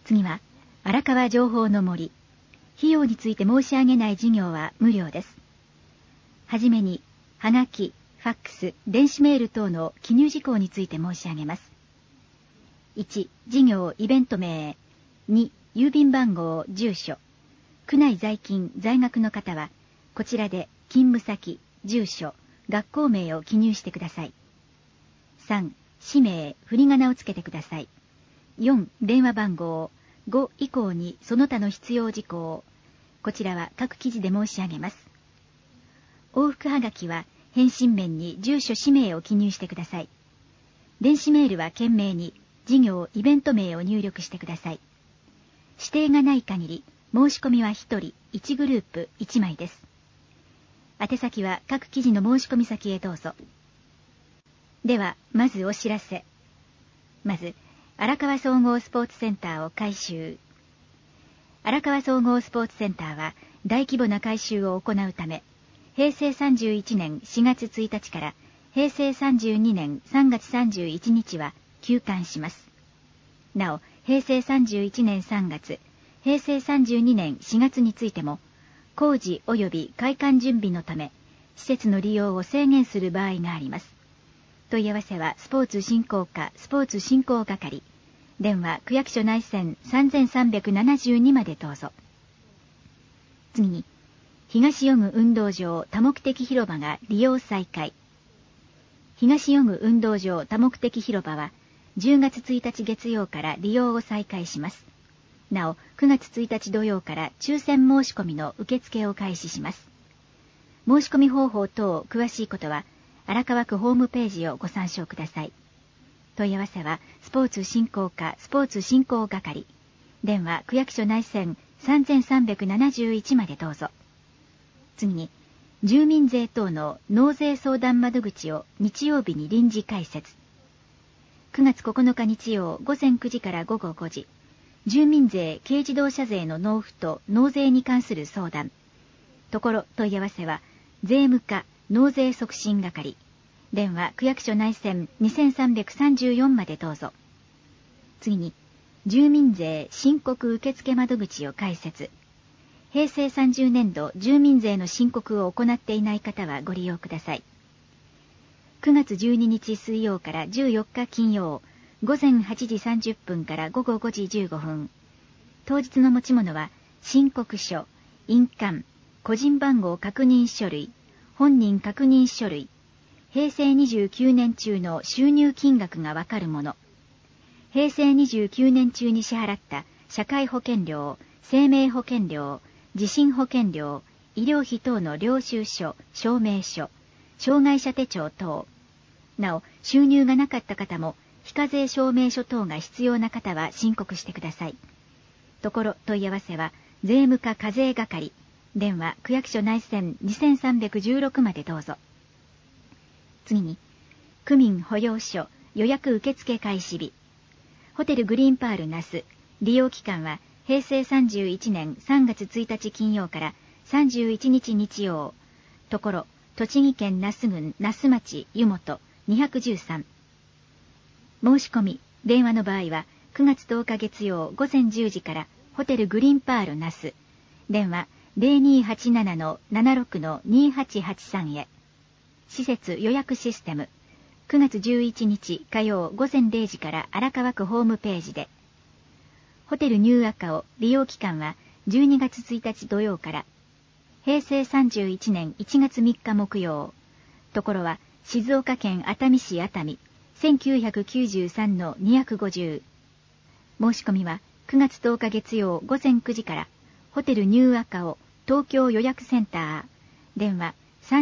次は、荒川情報の森。費用について申し上げない事業は無料です。はじめに、はがき、ファックス、電子メール等の記入事項について申し上げます。1、事業イベント名。2、郵便番号、住所。区内在勤、在学の方は、こちらで勤務先、住所、学校名を記入してください。3、氏名、振り仮名をつけてください。4、電話番号。5以降にその他の必要事項。こちらは各記事で申し上げます。往復はがきは返信面に住所氏名を記入してください。電子メールは件名に事業イベント名を入力してください。指定がない限り申し込みは1人1グループ1枚です。宛先は各記事の申し込み先へどうぞ。ではまずお知らせ。まず荒川総合スポーツセンターを改修。荒川総合スポーツセンターは大規模な改修を行うため、平成31年4月1日から平成32年3月31日は休館します。なお、平成31年3月、平成32年4月についても、工事及び開館準備のため、施設の利用を制限する場合があります。問い合わせはスポーツ振興課スポーツ振興係。電話区役所内線3372までどうぞ。次に、東予具運動場多目的広場が利用再開。東予具運動場多目的広場は10月1日月曜から利用を再開します。なお、9月1日土曜から抽選申し込みの受付を開始します。申し込み方法等詳しいことは、荒川区ホームページをご参照ください。問い合わせは、スポーツ振興課スポーツ振興係。電話区役所内線3371までどうぞ。次に、住民税等の納税相談窓口を日曜日に臨時開設。9月9日日曜午前9時から午後5時、住民税軽自動車税の納付と納税に関する相談。ところ問い合わせは、税務課納税促進係。電話区役所内線2334までどうぞ。次に、住民税申告受付窓口を開設。平成30年度住民税の申告を行っていない方はご利用ください。9月12日水曜から14日金曜、午前8時30分から午後5時15分。当日の持ち物は、申告書、印鑑、個人番号確認書類、本人確認書類、平成29年中の収入金額がわかるもの、平成29年中に支払った社会保険料、生命保険料、地震保険料、医療費等の領収書、証明書、障害者手帳等。なお、収入がなかった方も、非課税証明書等が必要な方は申告してください。ところ問い合わせは、税務課課税係。電話区役所内線2316までどうぞ。次に、区民保養所予約受付開始日。ホテルグリーンパール那須。利用期間は、平成31年3月1日金曜から31日日曜。ところ、栃木県那須郡那須町湯本213。申し込み、電話の場合は9月10日月曜午前10時からホテルグリーンパール那須。電話 0287-76-2883 へ。施設予約システム。9月11日火曜午前0時から荒川区ホームページで。ホテルニューアカオ利用期間は12月1日土曜から平成31年1月3日木曜。ところは静岡県熱海市熱海 1993-250。申し込みは9月10日月曜午前9時からホテルニューアカオ東京予約センター。電話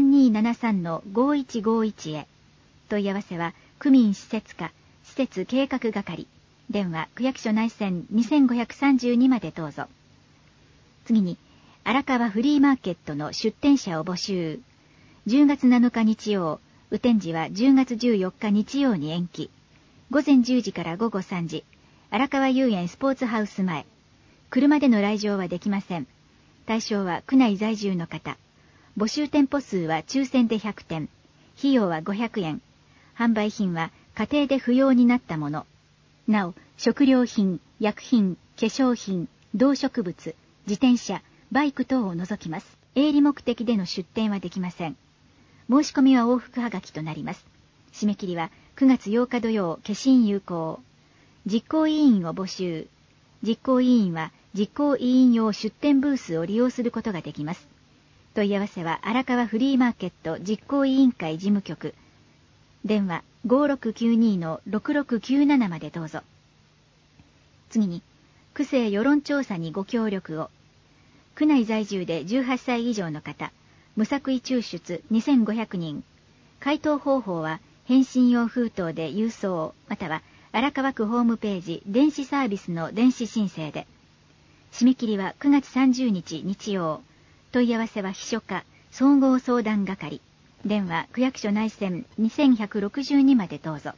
3273-5151 へ。問い合わせは区民施設課施設計画係。電話区役所内線2532までどうぞ。次に、荒川フリーマーケットの出店者を募集。10月7日日曜、雨天時は10月14日日曜に延期。午前10時から午後3時、荒川遊園スポーツハウス前。車での来場はできません。対象は区内在住の方。募集店舗数は抽選で100点。費用は500円。販売品は家庭で不要になったもの。なお、食料品、 薬品、化粧品、動植物、自転車、バイク等を除きます。営利目的での出店はできません。申し込みは往復はがきとなります。締め切りは9月8日土曜、消印有効。実行委員を募集。実行委員は実行委員用出店ブースを利用することができます。問い合わせは荒川フリーマーケット実行委員会事務局。電話 5692-6697 までどうぞ。次に、区政世論調査にご協力を。区内在住で18歳以上の方、無作為抽出2500人。回答方法は返信用封筒で郵送、または荒川区ホームページ電子サービスの電子申請で。締め切りは9月30日日曜。問い合わせは秘書課総合相談係。電話区役所内線2162までどうぞ。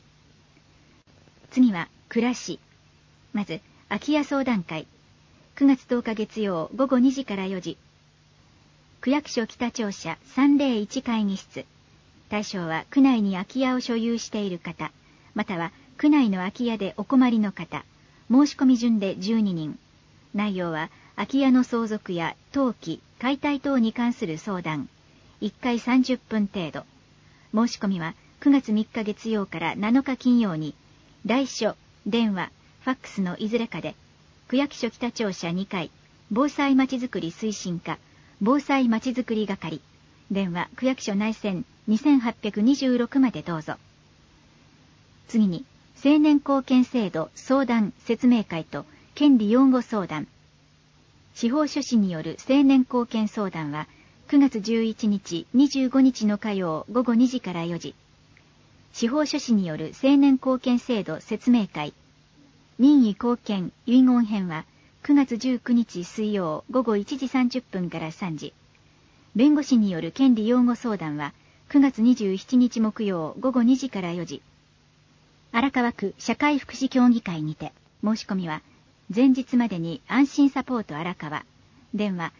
次は倉市。まず空き家相談会。9月10日月曜午後2時から4時。区役所北庁舎301会議室。対象は区内に空き家を所有している方、または区内の空き家でお困りの方。申し込み順で12人。内容は空き家の相続や登記、解体等に関する相談。1回30分程度。申し込みは9月3日月曜から7日金曜に、来書、電話、ファックスのいずれかで、区役所北庁舎2階、防災まちづくり推進課、防災まちづくり係。電話区役所内線2826までどうぞ。次に、青年貢献制度相談説明会と権利擁護相談。司法書士による青年貢献相談は9月11日、25日の火曜午後2時から4時。司法書士による青年貢献制度説明会。任意貢献遺言編は9月19日水曜午後1時30分から3時。弁護士による権利擁護相談は9月27日木曜午後2時から4時。荒川区社会福祉協議会にて、申し込みは前日までに安心サポート荒川。電話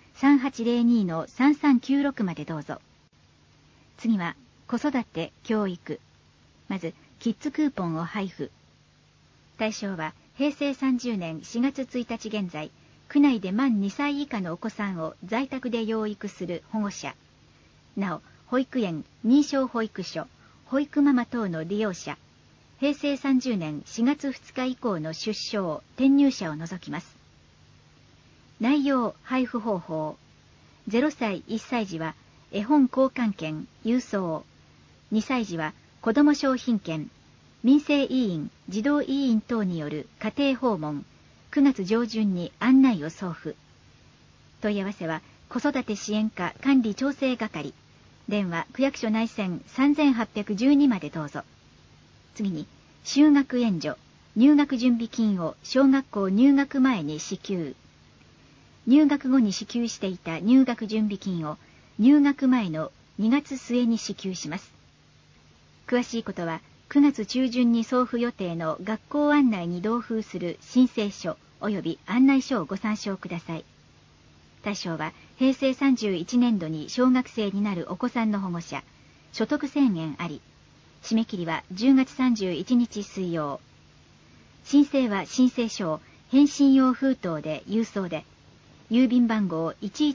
3802-3396までどうぞ。次は子育て教育。まずキッズクーポンを配布。対象は平成30年4月1日現在、区内で満2歳以下のお子さんを在宅で養育する保護者。なお、保育園、認証保育所、保育ママ等の利用者。平成30年4月2日以降の出生、転入者を除きます。内容、配布方法。0歳、1歳児は絵本交換券、郵送。2歳児は子ども商品券、民生委員、児童委員等による家庭訪問。9月上旬に案内を送付。問い合わせは子育て支援課管理調整係。電話区役所内線3812までどうぞ。次に、就学援助、入学準備金を小学校入学前に支給。入学後に支給していた入学準備金を入学前の2月末に支給します。詳しいことは9月中旬に送付予定の学校案内に同封する申請書及び案内書をご参照ください。対象は平成31年度に小学生になるお子さんの保護者。所得制限あり。締め切りは10月31日水曜。申請は申請書を返信用封筒で郵送で、郵便番号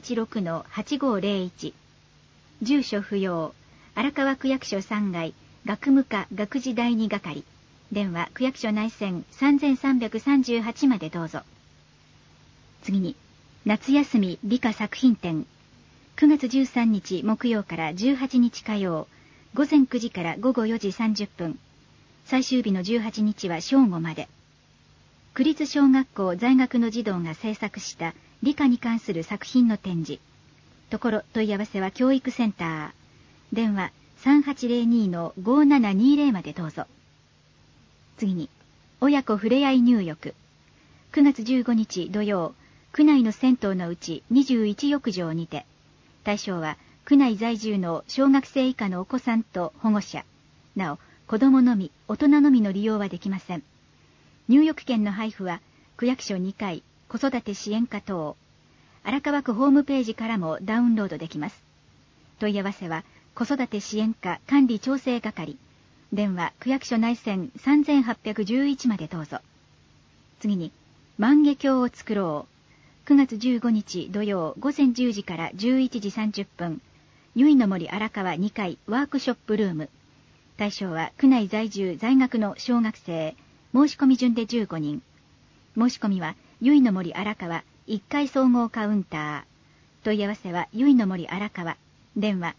116-8501。住所不要。荒川区役所3階、学務課学時第2係。電話区役所内線3338までどうぞ。次に、夏休み理科作品展。9月13日木曜から18日火曜。午前9時から午後4時30分。最終日の18日は正午まで。区立小学校在学の児童が制作した理科に関する作品の展示。ところ問い合わせは教育センター。電話3802-5720までどうぞ。次に、親子ふれあい入浴。9月15日土曜、区内の銭湯のうち21浴場にて、対象は区内在住の小学生以下のお子さんと保護者。なお、子供のみ、大人のみの利用はできません。入浴券の配布は、区役所2階、子育て支援課等。荒川区ホームページからもダウンロードできます。問い合わせは、子育て支援課管理調整係。電話区役所内線3811までどうぞ。次に、 万華鏡を作ろう。9月15日土曜午前10時から11時30分。由比の森荒川2階ワークショップルーム。対象は区内在住在学の小学生。申し込み順で15人。申し込みは由比の森荒川1階総合カウンター。問い合わせは由比の森荒川。電話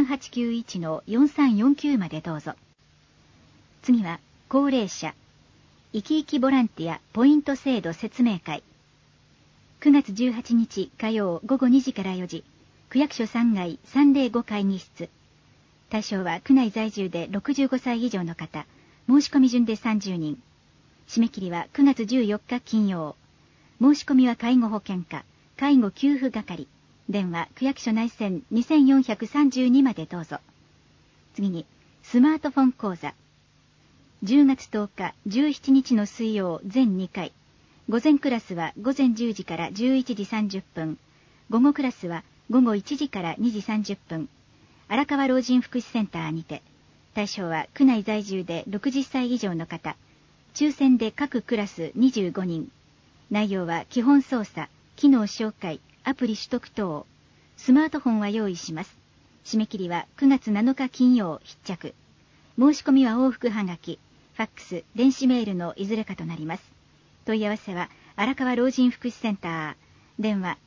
3891-4349 までどうぞ。次は高齢者。生き生きボランティアポイント制度説明会。9月18日火曜午後2時から4時。区役所3階305会議室。対象は区内在住で65歳以上の方。申し込み順で30人。締め切りは9月14日金曜。申し込みは介護保険課、介護給付係。電話区役所内線2432までどうぞ。次に、スマートフォン講座。10月10日、17日の水曜全2回。午前クラスは午前10時から11時30分。午後クラスは午後1時から2時30分。荒川老人福祉センターにて。対象は区内在住で60歳以上の方。抽選で各クラス25人。内容は基本操作、機能紹介、アプリ取得等。スマートフォンは用意します。締め切りは9月7日金曜必着。申し込みは往復はがき、ファックス、電子メールのいずれかとなります。問い合わせは荒川老人福祉センター。電話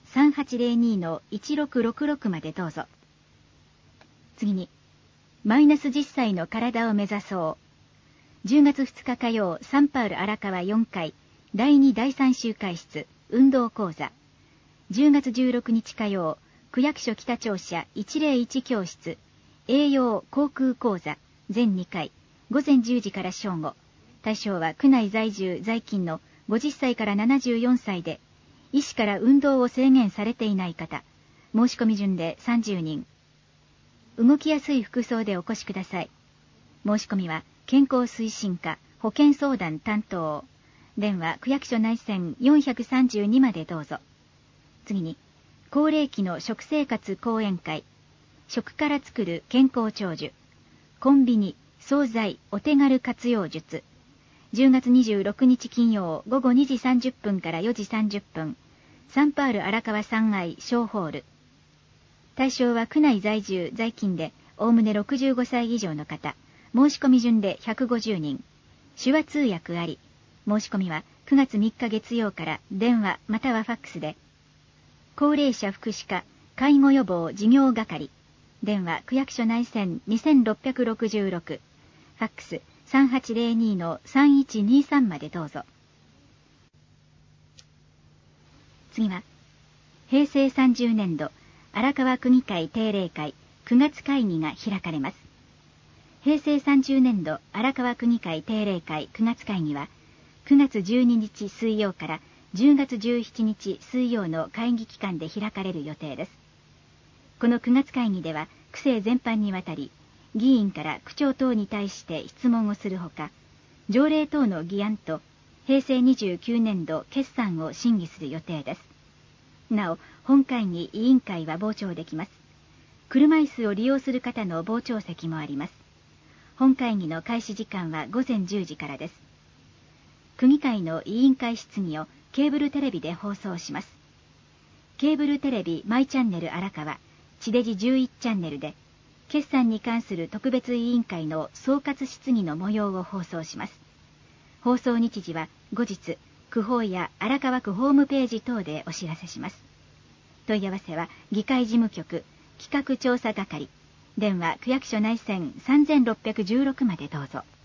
3802-1666 までどうぞ。次に、マイナス10歳の体を目指そう。10月2日火曜サンパウル荒川4階第2第3集会室運動講座。10月16日火曜区役所北庁舎101教室栄養航空講座全2回午前10時から正午。対象は区内在住在勤の50歳から74歳で医師から運動を制限されていない方。申し込み順で30人。動きやすい服装でお越しください。申し込みは健康推進課保健相談担当。電話区役所内線432までどうぞ。次に、高齢期の食生活講演会。食から作る健康長寿。コンビニ、惣菜、お手軽活用術。10月26日金曜午後2時30分から4時30分。サンパウル荒川3階小ホール。対象は区内在住在勤でおおむね65歳以上の方。申し込み順で150人。手話通訳あり。申し込みは9月3日月曜から電話またはファックスで。高齢者福祉課介護予防事業係。電話区役所内線2666。ファックス 3802-3123 までどうぞ。次は、平成30年度荒川区議会定例会9月会議が開かれます。平成30年度荒川区議会定例会9月会議は、9月12日水曜から10月17日水曜の会議期間で開かれる予定です。この9月会議では、区政全般にわたり、議員から区長等に対して質問をするほか、条例等の議案と平成29年度決算を審議する予定です。なお、本会議委員会は傍聴できます。車椅子を利用する方の傍聴席もあります。本会議の開始時間は午前10時からです。区議会の委員会質疑をケーブルテレビで放送します。ケーブルテレビマイチャンネル荒川、地デジ11チャンネルで、決算に関する特別委員会の総括質疑の模様を放送します。放送日時は後日、区報や荒川区ホームページ等でお知らせします。問い合わせは議会事務局企画調査係。電話区役所内線3616までどうぞ。